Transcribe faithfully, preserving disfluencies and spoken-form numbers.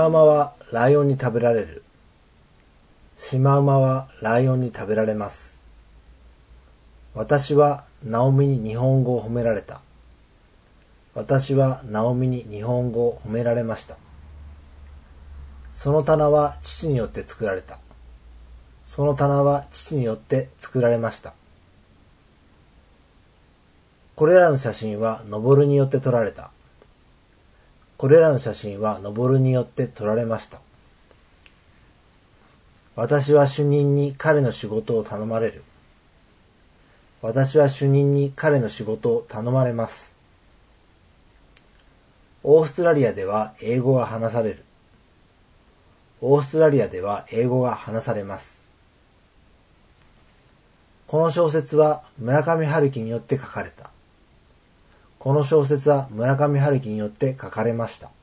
マウマはライオンに食べられる。シマウマはライオンに食べられます。私はナオミに日本語を褒められた。私はナオミに日本語を褒められました。その棚は父によって作られた。その棚は父によって作られました。これらの写真はノボルによって撮られた。これらの写真はノボルによって撮られました。私は主任に彼の仕事を頼まれる。私は主任に彼の仕事を頼まれます。オーストラリアでは英語が話される。オーストラリアでは英語が話されます。この小説は村上春樹によって書かれた。この小説は村上春樹によって書かれました。